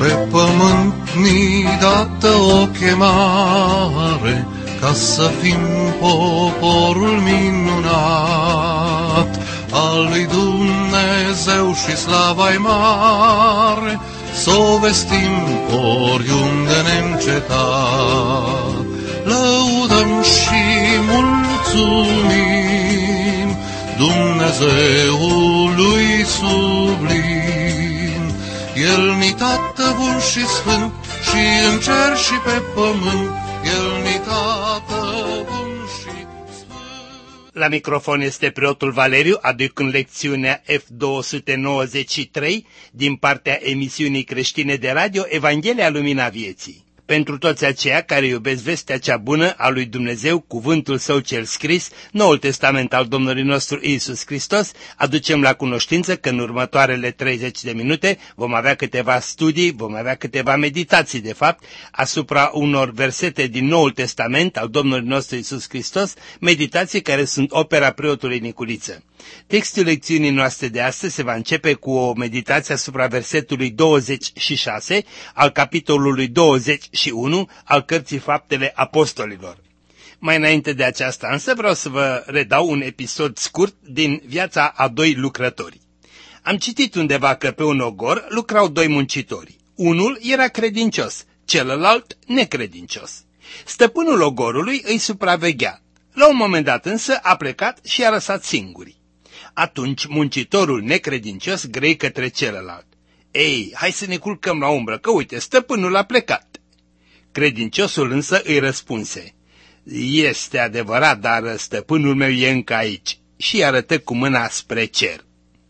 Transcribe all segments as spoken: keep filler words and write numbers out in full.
Pe pământ ni dată o chemare, ca să fim poporul minunat al lui Dumnezeu și slava-i mare, s-o vestim oriunde neîncetat. Lăudăm și mulțumim Dumnezeului sublim. El-ni Tată bun și sfânt, și în cer și pe pământ, El-ni Tată bun și sfânt. La microfon este preotul Valeriu, aducând lecțiunea F două sute nouăzeci și trei din partea emisiunii creștine de radio Evanghelia Lumina Vieții. Pentru toți aceia care iubesc vestea cea bună a lui Dumnezeu, cuvântul Său cel scris, Noul Testament al Domnului nostru Iisus Hristos, aducem la cunoștință că în următoarele treizeci de minute vom avea câteva studii, vom avea câteva meditații, de fapt, asupra unor versete din Noul Testament al Domnului nostru Iisus Hristos, meditații care sunt opera preotului Niculiță. Textul lecțiunii noastre de astăzi se va începe cu o meditație asupra versetului douăzeci și șase al capitolului douăzeci și unu al cărții Faptele Apostolilor. Mai înainte de aceasta însă vreau să vă redau un episod scurt din viața a doi lucrători. Am citit undeva că pe un ogor lucrau doi muncitori. Unul era credincios, celălalt necredincios. Stăpânul ogorului îi supraveghea. La un moment dat însă a plecat și i-a lăsat singuri. Atunci muncitorul necredincios grei către celălalt: Ei, hai să ne culcăm la umbră, că uite, stăpânul a plecat. Credinciosul însă îi răspunse: Este adevărat, dar stăpânul meu e încă aici, și arătă cu mâna spre cer.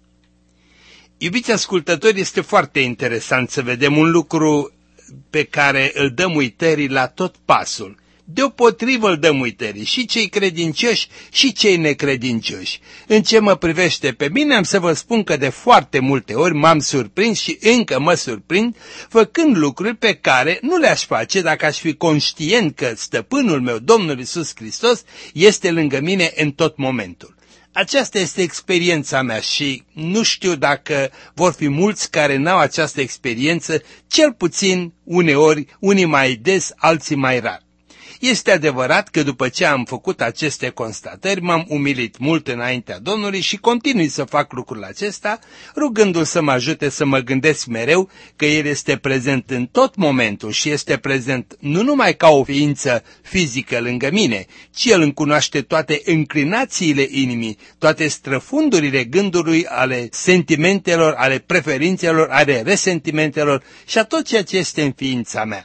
Iubiți ascultători, este foarte interesant să vedem un lucru pe care îl dăm uitării la tot pasul. Deopotrivă îl dăm uitării și cei credincioși și cei necredincioși. În ce mă privește pe mine, am să vă spun că de foarte multe ori m-am surprins și încă mă surprind făcând lucruri pe care nu le-aș face dacă aș fi conștient că stăpânul meu, Domnul Iisus Hristos, este lângă mine în tot momentul. Aceasta este experiența mea și nu știu dacă vor fi mulți care n-au această experiență, cel puțin uneori, unii mai des, alții mai rar. Este adevărat că după ce am făcut aceste constatări, m-am umilit mult înaintea Domnului și continui să fac lucrul acesta, rugându-L să mă ajute să mă gândesc mereu că El este prezent în tot momentul și este prezent nu numai ca o ființă fizică lângă mine, ci El îmi cunoaște toate înclinațiile inimii, toate străfundurile gândului, ale sentimentelor, ale preferințelor, ale resentimentelor și a tot ceea ce este în ființa mea.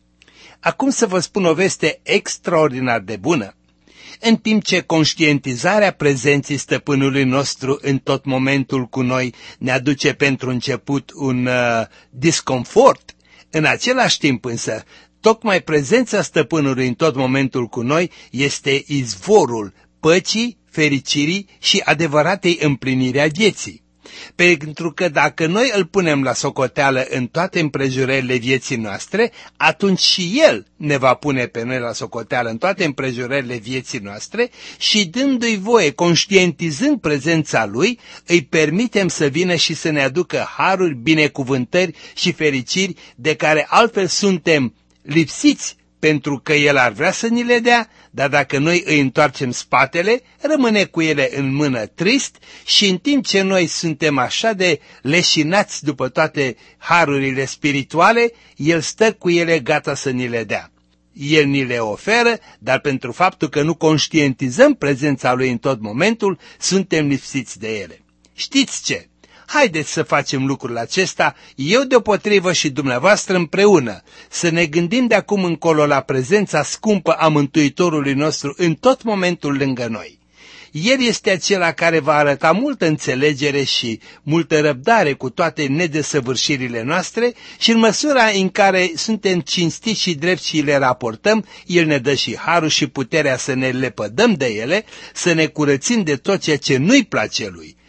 Acum să vă spun o veste extraordinar de bună. În timp ce conștientizarea prezenței stăpânului nostru în tot momentul cu noi ne aduce pentru început un uh, disconfort, în același timp însă, tocmai prezența stăpânului în tot momentul cu noi este izvorul păcii, fericirii și adevăratei împliniri a vieții. Pentru că dacă noi îl punem la socoteală în toate împrejurările vieții noastre, atunci și El ne va pune pe noi la socoteală în toate împrejurările vieții noastre și dându-i voie, conștientizând prezența Lui, îi permitem să vină și să ne aducă haruri, binecuvântări și fericiri de care altfel suntem lipsiți, pentru că El ar vrea să ni le dea, dar dacă noi îi întoarcem spatele, rămâne cu ele în mână trist și în timp ce noi suntem așa de leșinați după toate harurile spirituale, El stă cu ele gata să ni le dea. El ni le oferă, dar pentru faptul că nu conștientizăm prezența Lui în tot momentul, suntem lipsiți de ele. Știți ce? Haideți să facem lucrul acesta, eu deopotrivă și dumneavoastră împreună, să ne gândim de acum încolo la prezența scumpă a Mântuitorului nostru în tot momentul lângă noi. El este acela care va arăta multă înțelegere și multă răbdare cu toate nedesăvârșirile noastre și în măsura în care suntem cinstiți și drepți și le raportăm, El ne dă și harul și puterea să ne lepădăm de ele, să ne curățim de tot ceea ce nu-i place Lui.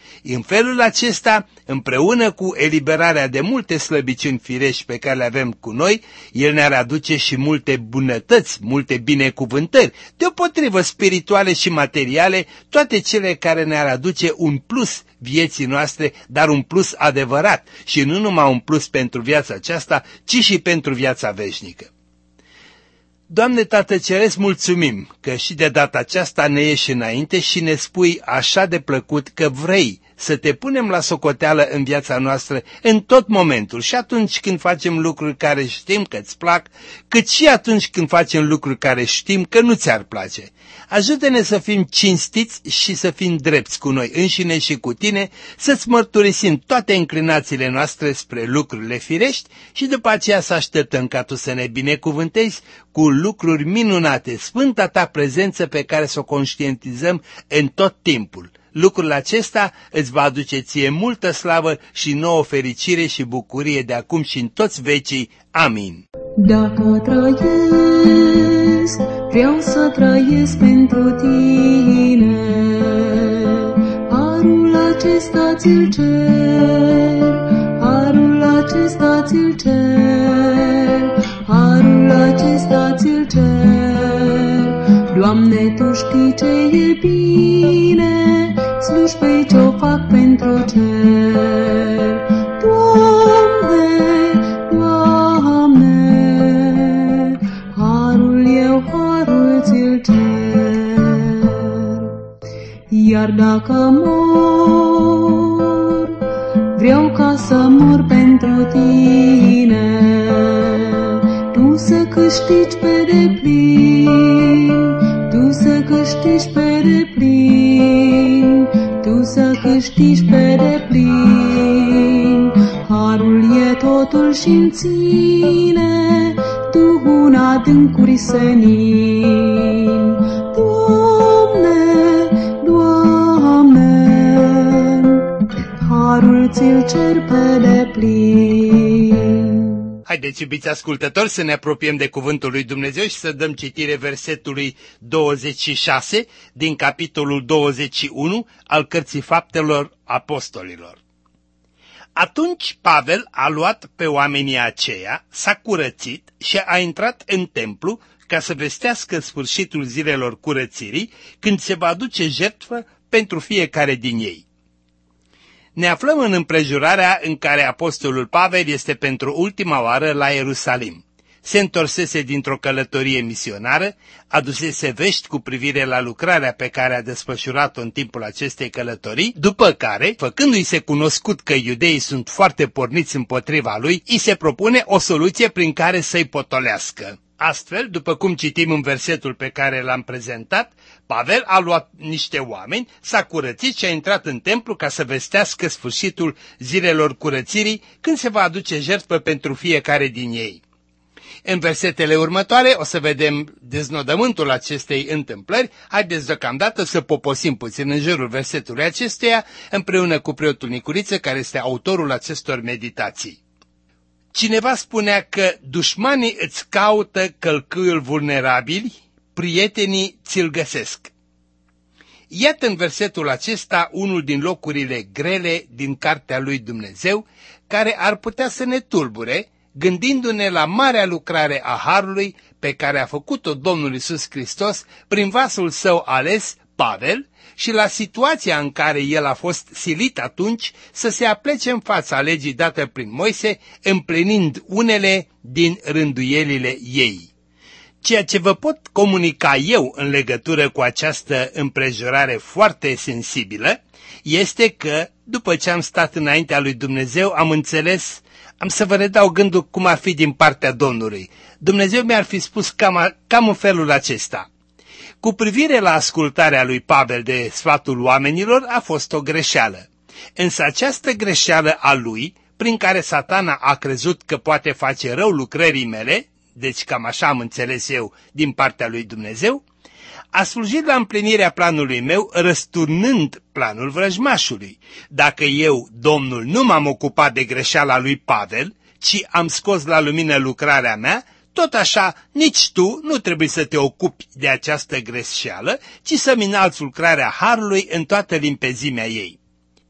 În felul acesta, împreună cu eliberarea de multe slăbiciuni firești pe care le avem cu noi, El ne-ar aduce și multe bunătăți, multe binecuvântări, deopotrivă spirituale și materiale, toate cele care ne-ar aduce un plus vieții noastre, dar un plus adevărat și nu numai un plus pentru viața aceasta, ci și pentru viața veșnică. Doamne Tată Ceresc, mulțumim că și de data aceasta ne ieși înainte și ne spui așa de plăcut că vrei să te punem la socoteală în viața noastră în tot momentul, și atunci când facem lucruri care știm că îți plac, cât și atunci când facem lucruri care știm că nu ți-ar place. Ajută-ne să fim cinstiți și să fim drepți cu noi înșine și cu tine, să-ți mărturisim toate înclinațiile noastre spre lucrurile firești și după aceea să așteptăm ca tu să ne binecuvântezi cu lucruri minunate, sfânta ta prezență pe care să o conștientizăm în tot timpul. Lucrul acesta îți va aduce ție multă slavă și nouă fericire și bucurie de acum și în toți vecii. Amin. Dacă trăiesc, vreau să trăiesc pentru tine. Harul acesta ți-l cer, harul acesta ți-l cer, harul acesta ți-l cer. Doamne, Tu știi ce e bine, slujbei ce-o fac pentru cer. Doamne, Doamne, harul eu, harul ți-l cer. Iar dacă mor, vreau ca să mor pentru tine, Tu să câștigi pe deplin, Tu să câștigi pe deplin, Tu să câștigi pe deplin. Harul e totul și-mi ține Duhul în adâncuri senin. Doamne, Doamne, harul ți-l cer pe deplin. Haideți, iubiți ascultători, să ne apropiem de cuvântul lui Dumnezeu și să dăm citire versetului douăzeci și șase din capitolul douăzeci și unu al Cărții Faptelor Apostolilor. Atunci Pavel a luat pe oamenii aceia, s-a curățit și a intrat în templu ca să vestească sfârșitul zilelor curățirii, când se va aduce jertfă pentru fiecare din ei. Ne aflăm în împrejurarea în care apostolul Pavel este pentru ultima oară la Ierusalim. Se întorsese dintr-o călătorie misionară, adusese vești cu privire la lucrarea pe care a desfășurat-o în timpul acestei călătorii, după care, făcându-i se cunoscut că iudeii sunt foarte porniți împotriva lui, îi se propune o soluție prin care să-i potolească. Astfel, după cum citim în versetul pe care l-am prezentat, Pavel a luat niște oameni, s-a curățit și a intrat în templu ca să vestească sfârșitul zilelor curățirii, când se va aduce jertfă pentru fiecare din ei. În versetele următoare o să vedem deznodământul acestei întâmplări. Haideți deocamdată să poposim puțin în jurul versetului acestuia, împreună cu preotul Nicuriță, care este autorul acestor meditații. Cineva spunea că dușmanii îți caută călcâiul vulnerabili, prietenii ți-l găsesc. Iată în versetul acesta unul din locurile grele din cartea lui Dumnezeu, care ar putea să ne tulbure, gândindu-ne la marea lucrare a Harului pe care a făcut-o Domnul Iisus Hristos prin vasul său ales, Pavel, și la situația în care el a fost silit atunci să se aplece în fața legii dată prin Moise, împlinind unele din rânduielile ei. Ceea ce vă pot comunica eu în legătură cu această împrejurare foarte sensibilă este că, după ce am stat înaintea lui Dumnezeu, am înțeles, am să vă redau gândul cum ar fi din partea Domnului. Dumnezeu mi-ar fi spus cam, cam în felul acesta. Cu privire la ascultarea lui Pavel de sfatul oamenilor a fost o greșeală. Însă această greșeală a lui, prin care Satana a crezut că poate face rău lucrării mele, deci cam așa am înțeles eu din partea lui Dumnezeu, a slujit la împlinirea planului meu, răsturnând planul vrăjmașului. Dacă eu, Domnul, nu m-am ocupat de greșeala lui Pavel, ci am scos la lumină lucrarea mea, tot așa, nici tu nu trebuie să te ocupi de această greșeală, ci să-mi înalți lucrarea Harului în toată limpezimea ei.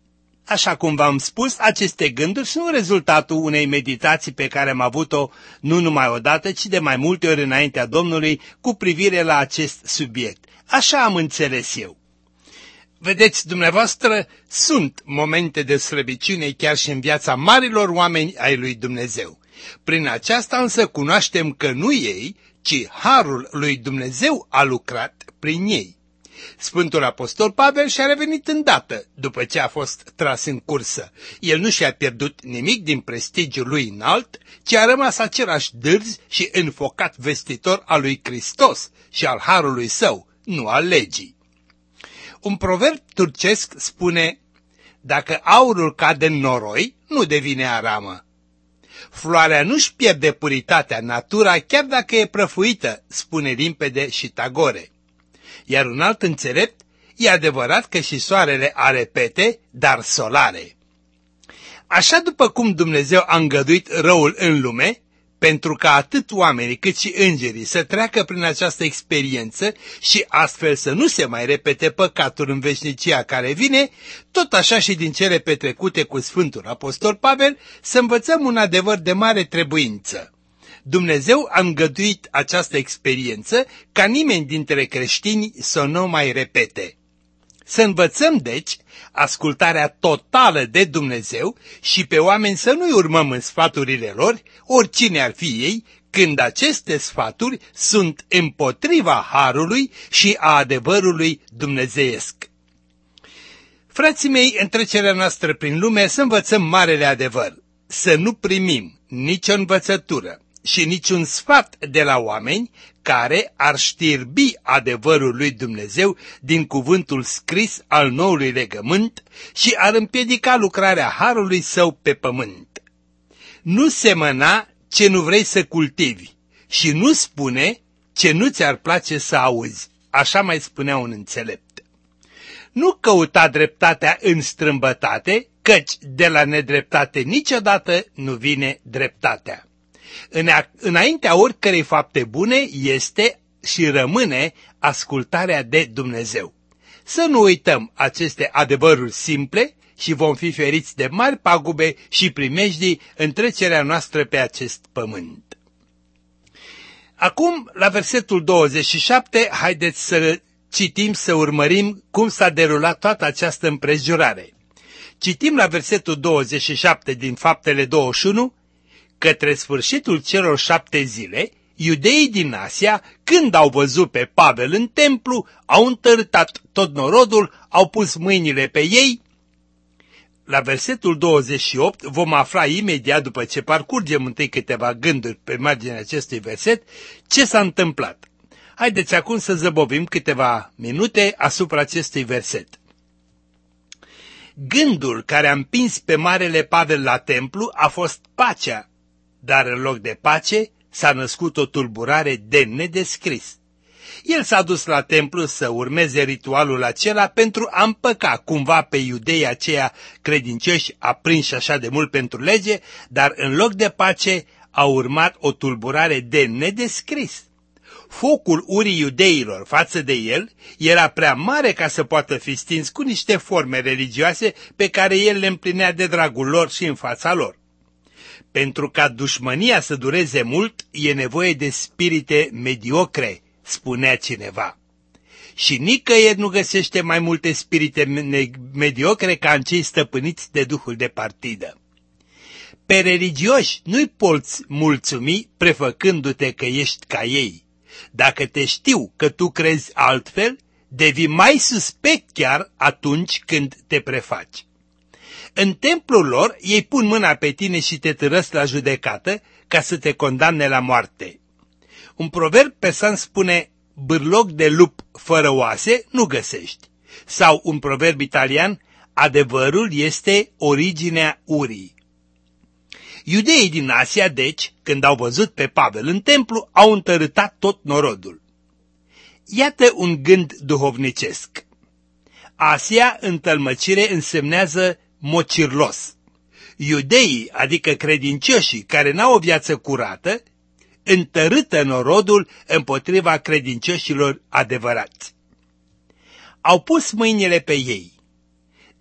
Așa cum v-am spus, aceste gânduri sunt rezultatul unei meditații pe care am avut-o nu numai odată, ci de mai multe ori înaintea Domnului cu privire la acest subiect. Așa am înțeles eu. Vedeți, dumneavoastră, sunt momente de slăbiciune chiar și în viața marilor oameni ai lui Dumnezeu. Prin aceasta însă cunoaștem că nu ei, ci harul lui Dumnezeu a lucrat prin ei. Sfântul Apostol Pavel și-a revenit îndată după ce a fost tras în cursă. El nu și-a pierdut nimic din prestigiul lui înalt, ci a rămas același dârz și înfocat vestitor al lui Hristos și al harului său, nu al legii. Un proverb turcesc spune: dacă aurul cade în noroi, nu devine aramă. Floarea nu-și pierde puritatea, natura, chiar dacă e prăfuită, spune limpede și Tagore. Iar un alt înțelept: e adevărat că și soarele are pete, dar solare. Așa după cum Dumnezeu a îngăduit răul în lume, pentru ca atât oamenii cât și îngerii să treacă prin această experiență și astfel să nu se mai repete păcatul în veșnicia care vine, tot așa și din cele petrecute cu Sfântul Apostol Pavel să învățăm un adevăr de mare trebuință. Dumnezeu a îngăduit această experiență ca nimeni dintre creștini să nu mai repete. Să învățăm, deci, ascultarea totală de Dumnezeu și pe oameni să nu-i urmăm în sfaturile lor, oricine ar fi ei, când aceste sfaturi sunt împotriva harului și a adevărului dumnezeiesc. Frații mei, în trecerea noastră prin lume să învățăm marele adevăr, să nu primim nicio învățătură și niciun sfat de la oameni care ar știrbi adevărul lui Dumnezeu din cuvântul scris al noului legământ și ar împiedica lucrarea harului său pe pământ. Nu semăna ce nu vrei să cultivi și nu spune ce nu ți-ar place să auzi, așa mai spunea un înțelept. Nu căuta dreptatea în strâmbătate, căci de la nedreptate niciodată nu vine dreptatea. Înaintea oricărei fapte bune este și rămâne ascultarea de Dumnezeu. Să nu uităm aceste adevăruri simple și vom fi feriți de mari pagube și primejdii în trecerea noastră pe acest pământ. Acum, la versetul douăzeci și șapte, haideți să citim, să urmărim cum s-a derulat toată această împrejurare. Citim la versetul douăzeci și șapte din Faptele douăzeci și unu: către sfârșitul celor șapte zile, iudeii din Asia, când au văzut pe Pavel în templu, au întărâtat tot norodul, au pus mâinile pe ei. La versetul douăzeci și opt vom afla imediat, după ce parcurgem întâi câteva gânduri pe marginea acestui verset, ce s-a întâmplat. Haideți acum să zăbovim câteva minute asupra acestui verset. Gândul care a împins pe marele Pavel la templu a fost pacea, dar în loc de pace s-a născut o tulburare de nedescris. El s-a dus la templu să urmeze ritualul acela pentru a împăca cumva pe iudeii aceia credincioși aprinși așa de mult pentru lege, dar în loc de pace a urmat o tulburare de nedescris. Focul urii iudeilor față de el era prea mare ca să poată fi stins cu niște forme religioase pe care el le împlinea de dragul lor și în fața lor. Pentru ca dușmânia să dureze mult, e nevoie de spirite mediocre, spunea cineva. Și nicăieri nu găsește mai multe spirite mediocre ca în cei stăpâniți de duhul de partidă. Pe religioși nu-i poți mulțumi prefăcându-te că ești ca ei. Dacă te știu că tu crezi altfel, devii mai suspect chiar atunci când te prefaci. În templul lor, ei pun mâna pe tine și te târăsc la judecată ca să te condamne la moarte. Un proverb persan spune: bârloc de lup fără oase nu găsești. Sau un proverb italian: adevărul este originea urii. Iudeii din Asia, deci, când au văzut pe Pavel în templu, au întărâtat tot norodul. Iată un gând duhovnicesc. Asia în tălmăcire însemnează mocirlos. Iudeii, adică credincioșii care n-au o viață curată, întărâtă norodul împotriva credincioșilor adevărați. Au pus mâinile pe ei.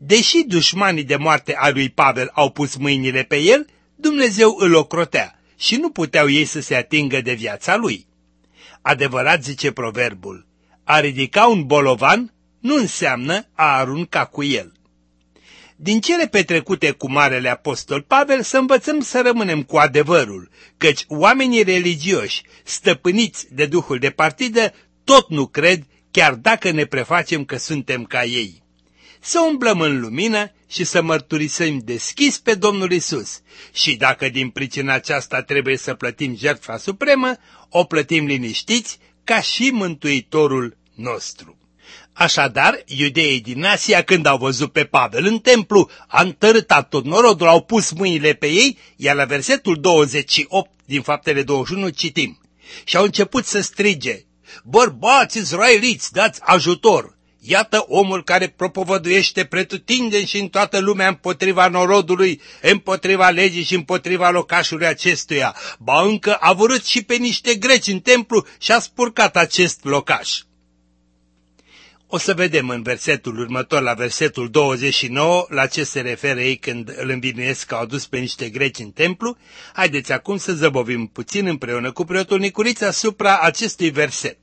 Deși dușmanii de moarte a lui Pavel au pus mâinile pe el, Dumnezeu îl ocrotea și nu puteau ei să se atingă de viața lui. Adevărat, zice proverbul, a ridica un bolovan nu înseamnă a arunca cu el. Din cele petrecute cu Marele Apostol Pavel să învățăm să rămânem cu adevărul, căci oamenii religioși, stăpâniți de duhul de partidă, tot nu cred, chiar dacă ne prefacem că suntem ca ei. Să umblăm în lumină și să mărturisim deschis pe Domnul Isus. Și dacă din pricina aceasta trebuie să plătim jertfa supremă, o plătim liniștiți ca și Mântuitorul nostru. Așadar, iudeii din Asia, când au văzut pe Pavel în templu, a întărâtat tot norodul, au pus mâinile pe ei, iar la versetul douăzeci și opt din Faptele douăzeci și unu citim: și au început să strige: bărbați izraeliți, dați ajutor! Iată omul care propovăduiește pretutindeni și în toată lumea împotriva norodului, împotriva legii și împotriva locașului acestuia. Ba încă a vărât și pe niște greci în templu și a spurcat acest locaș. O să vedem în versetul următor, la versetul douăzeci și nouă, la ce se referă ei când îl învinuiesc că au dus pe niște greci în templu. Haideți acum să zăbovim puțin împreună cu preotul Nicuriță asupra acestui verset.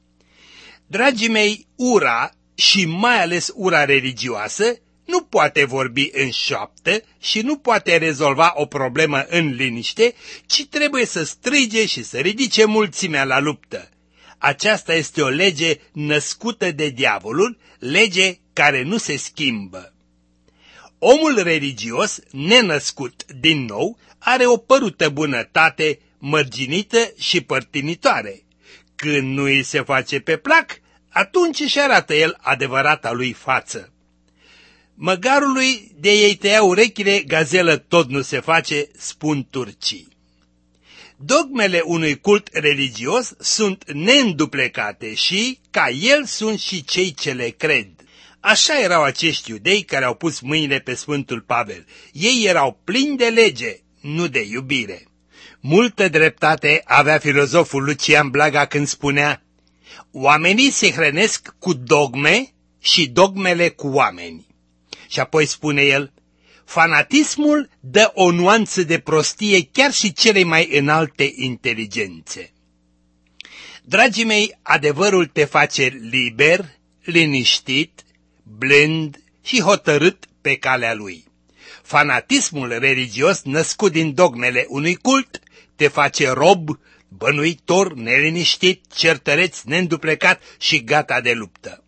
Dragii mei, ura și mai ales ura religioasă nu poate vorbi în șoaptă și nu poate rezolva o problemă în liniște, ci trebuie să strige și să ridice mulțimea la luptă. Aceasta este o lege născută de diavolul, lege care nu se schimbă. Omul religios, nenăscut din nou, are o părută bunătate mărginită și părtinitoare. Când nu îi se face pe plac, atunci își arată el adevărata lui față. Măgarului de ei tăia urechile, gazelă tot nu se face, spun turcii. Dogmele unui cult religios sunt neînduplecate și, ca el, sunt și cei ce le cred. Așa erau acești iudei care au pus mâinile pe Sfântul Pavel. Ei erau plini de lege, nu de iubire. Multă dreptate avea filozoful Lucian Blaga când spunea: oamenii se hrănesc cu dogme și dogmele cu oameni. Și apoi spune el: fanatismul dă o nuanță de prostie chiar și cele mai înalte inteligențe. Dragii mei, adevărul te face liber, liniștit, blând și hotărât pe calea lui. Fanatismul religios născut din dogmele unui cult te face rob, bănuitor, neliniștit, certăreț, neînduplecat și gata de luptă.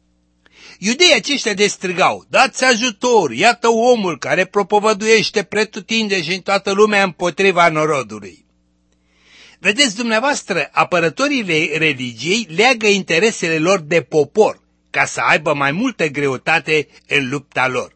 Iudeii aceștia de strigau: dați ajutor, iată omul care propovăduiește pretutinde și în toată lumea împotriva norodului. Vedeți dumneavoastră, apărătorii religiei leagă interesele lor de popor, ca să aibă mai multă greutate în lupta lor.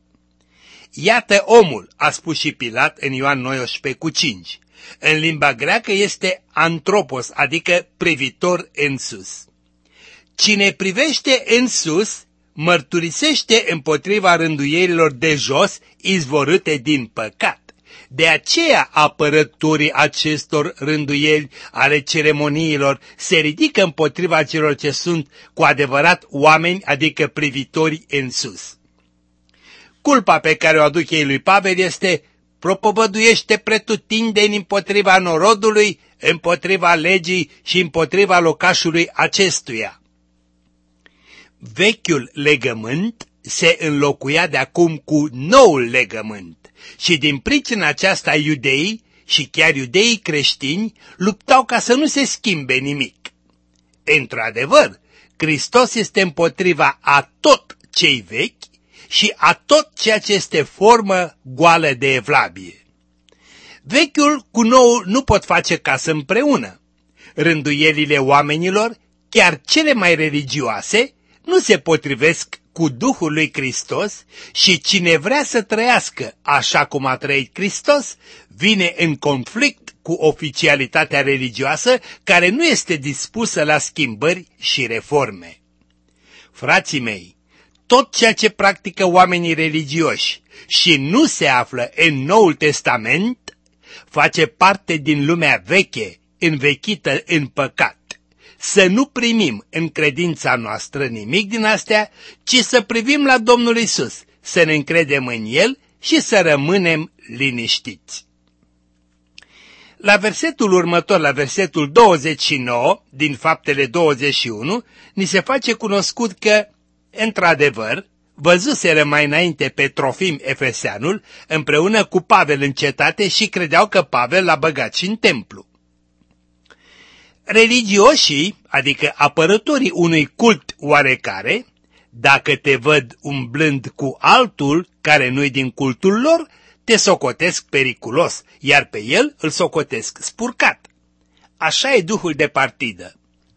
Iată omul, a spus și Pilat în Ioan nouăsprezece cu cinci. În limba greacă este antropos, adică privitor în sus. Cine privește în sus, mărturisește împotriva rânduielilor de jos izvorâte din păcat. De aceea apărătorii acestor rânduieli ale ceremoniilor se ridică împotriva celor ce sunt cu adevărat oameni, adică privitori în sus. Culpa pe care o aduc ei lui Pavel este: propovăduiește pretutindeni împotriva norodului, împotriva legii și împotriva locașului acestuia. Vechiul legământ se înlocuia de acum cu noul legământ și din pricina aceasta iudeii și chiar iudeii creștini luptau ca să nu se schimbe nimic. Într-adevăr, Hristos este împotriva a tot cei vechi și a tot ceea ce este formă goală de evlavie. Vechiul cu noul nu pot face casă împreună. Rânduielile oamenilor, chiar cele mai religioase, nu se potrivesc cu Duhul lui Hristos și cine vrea să trăiască așa cum a trăit Hristos, vine în conflict cu oficialitatea religioasă care nu este dispusă la schimbări și reforme. Frații mei, tot ceea ce practică oamenii religioși și nu se află în Noul Testament face parte din lumea veche, învechită în păcat. Să nu primim în credința noastră nimic din astea, ci să privim la Domnul Isus, să ne încredem în El și să rămânem liniștiți. La versetul următor, la versetul douăzeci și nouă, din Faptele douăzeci și unu, ni se face cunoscut că, într-adevăr, văzuseră mai înainte pe Trofim Efeseanul împreună cu Pavel în cetate și credeau că Pavel l-a băgat și în templu. Religioșii, adică apărătorii unui cult oarecare, dacă te văd umblând cu altul care nu-i din cultul lor, te socotesc periculos, iar pe el îl socotesc spurcat. Așa e duhul de partidă.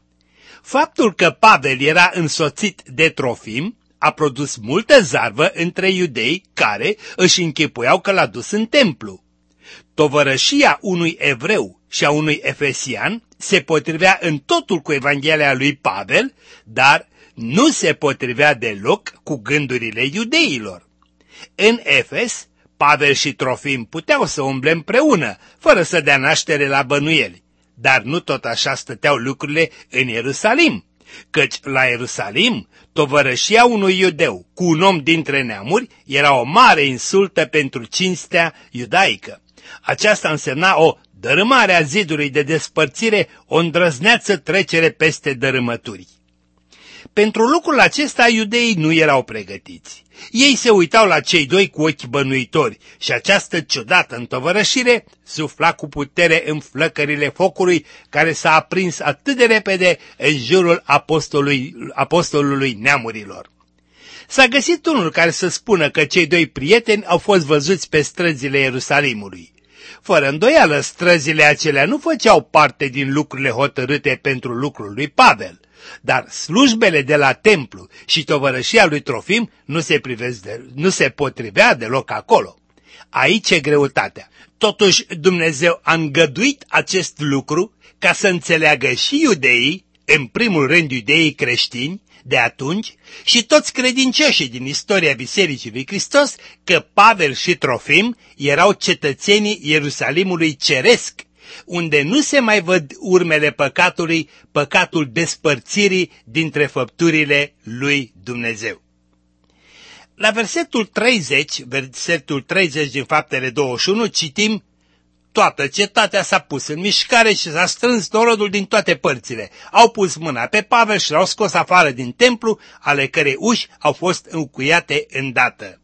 Faptul că Pavel era însoțit de Trofim a produs multă zarvă între iudei care își închipuiau că l-a dus în templu. Tovărășia unui evreu și a unui efesian se potrivea în totul cu Evanghelia lui Pavel, dar nu se potrivea deloc cu gândurile iudeilor. În Efes, Pavel și Trofim puteau să umble împreună, fără să dea naștere la bănuieli, dar nu tot așa stăteau lucrurile în Ierusalim, căci la Ierusalim tovărășia unui iudeu cu un om dintre neamuri era o mare insultă pentru cinstea iudaică. Aceasta însemna o dărâmare a zidului de despărțire, o îndrăzneață trecere peste dărâmături. Pentru lucrul acesta iudeii nu erau pregătiți. Ei se uitau la cei doi cu ochi bănuitori și această ciudată întovărășire sufla cu putere în flăcările focului care s-a aprins atât de repede în jurul apostolului, apostolului neamurilor. S-a găsit unul care să spună că cei doi prieteni au fost văzuți pe străzile Ierusalimului. Fără îndoială, străzile acelea nu făceau parte din lucrurile hotărâte pentru lucrul lui Pavel, dar slujbele de la templu și tovărășia lui Trofim nu se, de, nu se potrivea deloc acolo. Aici e greutatea. Totuși Dumnezeu a îngăduit acest lucru ca să înțeleagă și iudeii, în primul rând iudeii creștini de atunci și toți credincioșii din istoria Bisericii lui Hristos, că Pavel și Trofim erau cetățenii Ierusalimului ceresc, unde nu se mai văd urmele păcatului, păcatul despărțirii dintre făpturile lui Dumnezeu. La versetul treizeci, versetul treizeci din Faptele douăzeci și unu, citim: toată cetatea s-a pus în mișcare și s-a strâns norodul din toate părțile. Au pus mâna pe Pavel și l-au scos afară din templu, ale cărei uși au fost încuiate îndată.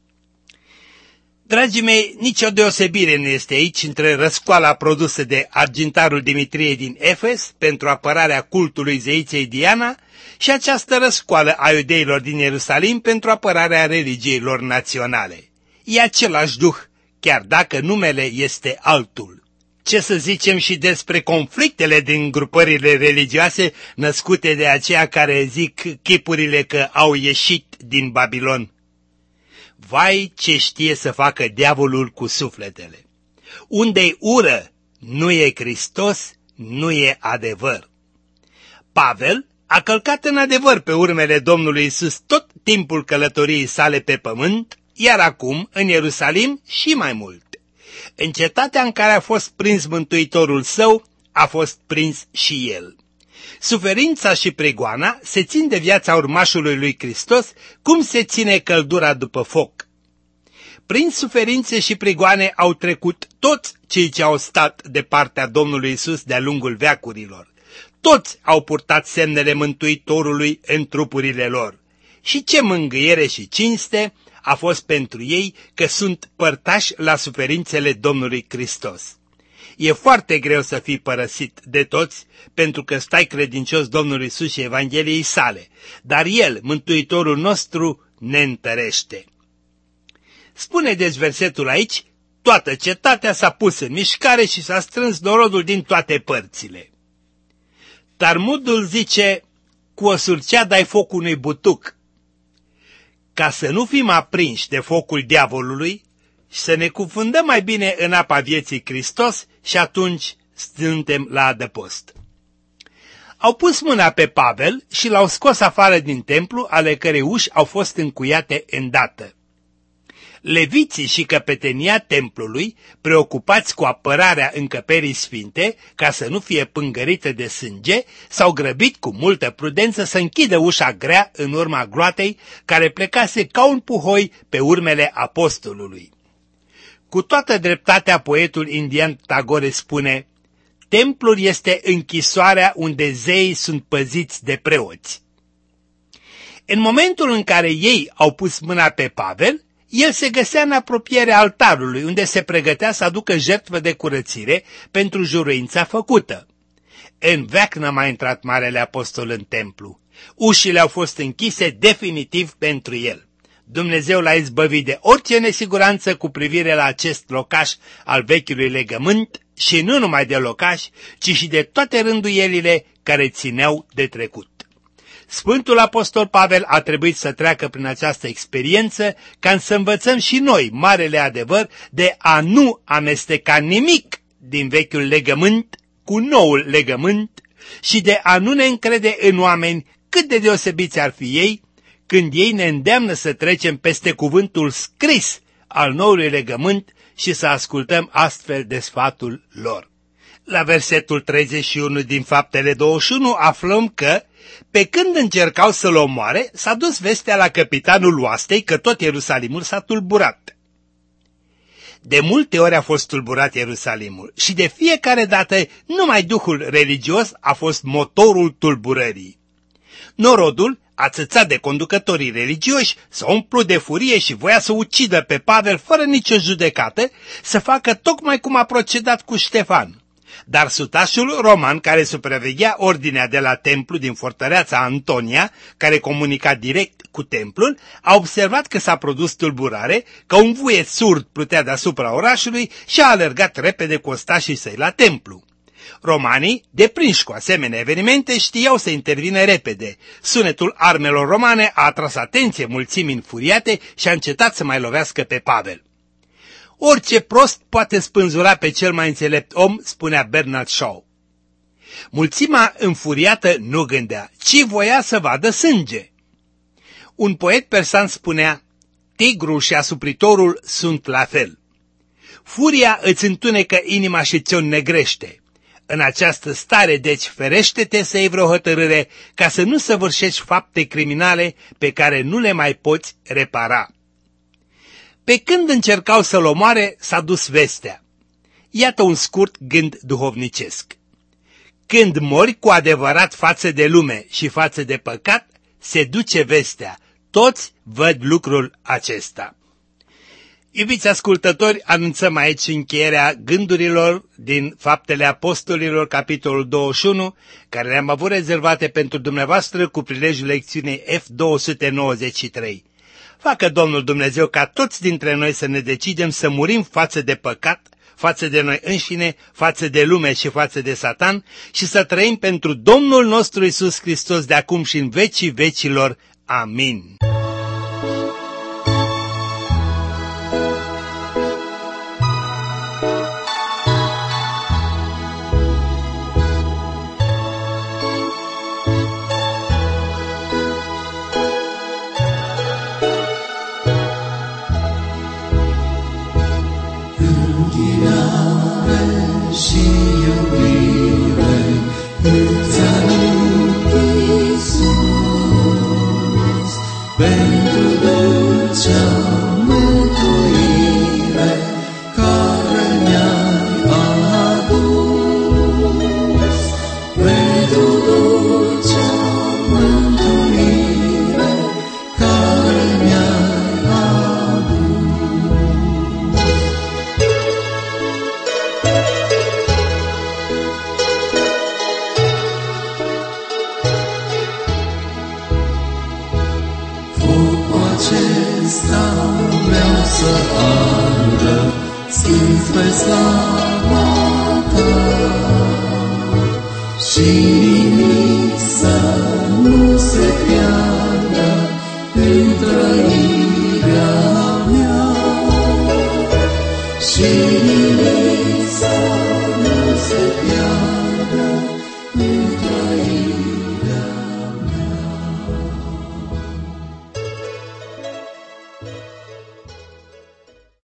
Dragii mei, nicio deosebire nu este aici între răscoala produsă de argintarul Dimitrie din Efes pentru apărarea cultului zeiței Diana și această răscoală a iudeilor din Ierusalim pentru apărarea religiilor naționale. E același duh, chiar dacă numele este altul. Ce să zicem și despre conflictele din grupările religioase născute de aceia care zic chipurile că au ieșit din Babilon? Vai ce știe să facă diavolul cu sufletele! Unde-i ură, nu e Hristos, nu e adevăr. Pavel a călcat în adevăr pe urmele Domnului Iisus tot timpul călătoriei sale pe pământ, iar acum, în Ierusalim, și mai mult. În cetatea în care a fost prins Mântuitorul său, a fost prins și el. Suferința și prigoana se țin de viața urmașului lui Hristos, cum se ține căldura după foc. Prin suferințe și prigoane au trecut toți cei ce au stat de partea Domnului Iisus de-a lungul veacurilor. Toți au purtat semnele Mântuitorului în trupurile lor. Și ce mângâiere și cinste a fost pentru ei că sunt părtași la suferințele Domnului Hristos. E foarte greu să fii părăsit de toți pentru că stai credincios Domnului Iisus și Evangheliei sale, dar El, Mântuitorul nostru, ne întărește. Spune deci versetul aici: toată cetatea s-a pus în mișcare și s-a strâns norodul din toate părțile. Talmudul zice: cu o surcea dai foc unui butuc. Ca să nu fim aprinși de focul diavolului și să ne cufundăm mai bine în apa vieții Hristos și atunci suntem la adăpost. Au pus mâna pe Pavel și l-au scos afară din templu, ale cărei uși au fost încuiate îndată. Leviții și căpetenia templului, preocupați cu apărarea încăperii sfinte, ca să nu fie pângărită de sânge, s-au grăbit cu multă prudență să închidă ușa grea în urma groatei, care plecase ca un puhoi pe urmele apostolului. Cu toată dreptatea, poetul indian Tagore spune: templul este închisoarea unde zeii sunt păziți de preoți. În momentul în care ei au pus mâna pe Pavel, el se găsea în apropierea altarului, unde se pregătea să aducă jertfă de curățire pentru juruința făcută. În veac n-a mai intrat Marele Apostol în templu. Ușile au fost închise definitiv pentru el. Dumnezeu l-a izbăvit de orice nesiguranță cu privire la acest locaș al vechiului legământ și nu numai de locaș, ci și de toate rânduielile care țineau de trecut. Sfântul Apostol Pavel a trebuit să treacă prin această experiență ca să învățăm și noi marele adevăr de a nu amesteca nimic din vechiul legământ cu noul legământ și de a nu ne încrede în oameni cât de deosebiți ar fi ei, când ei ne îndeamnă să trecem peste cuvântul scris al noului legământ și să ascultăm astfel de sfatul lor. La versetul treizeci și unu din Faptele douăzeci și unu aflăm că, pe când încercau să-l omoare, s-a dus vestea la căpitanul oastei că tot Ierusalimul s-a tulburat. De multe ori a fost tulburat Ierusalimul și de fiecare dată numai duhul religios a fost motorul tulburării. Norodul, ațățat de conducătorii religioși, s-a umplut de furie și voia să ucidă pe Pavel fără nicio judecată, să facă tocmai cum a procedat cu Ștefan. Dar sutașul roman care supraveghea ordinea de la templu din fortăreața Antonia, care comunica direct cu templul, a observat că s-a produs tulburare, că un vuiet surd plutea deasupra orașului și a alergat repede cu ostașii săi la templu. Romanii, deprinși cu asemenea evenimente, știau să intervină repede. Sunetul armelor romane a atras atenție mulțimii înfuriate și a încetat să mai lovească pe Pavel. Orice prost poate spânzura pe cel mai înțelept om, spunea Bernard Shaw. Mulțimea înfuriată nu gândea, ci voia să vadă sânge. Un poet persan spunea: tigrul și asupritorul sunt la fel. Furia îți întunecă inima și ți-o negrește. În această stare, deci, ferește-te să iei vreo hotărâre ca să nu săvârșești fapte criminale pe care nu le mai poți repara. Pe când încercau să-l omoare, s-a dus vestea. Iată un scurt gând duhovnicesc. Când mori cu adevărat față de lume și față de păcat, se duce vestea. Toți văd lucrul acesta. Iubiți ascultători, anunțăm aici încheierea gândurilor din Faptele Apostolilor, capitolul douăzeci și unu, care le-am avut rezervate pentru dumneavoastră cu prilejul lecțiunii F două sute nouăzeci și trei. Facă Domnul Dumnezeu ca toți dintre noi să ne decidem să murim față de păcat, față de noi înșine, față de lume și față de Satan și să trăim pentru Domnul nostru Iisus Hristos de acum și în vecii vecilor. Amin. Și iubire îți aduc, Iisus, pentru dulcea mântuire care mi-ai adus, pentru dulcea mântuire care mi-ai adus. Acesta vreau să ardă, stând pe slava ta, și nimic să nu se piardă în trăirea mea, și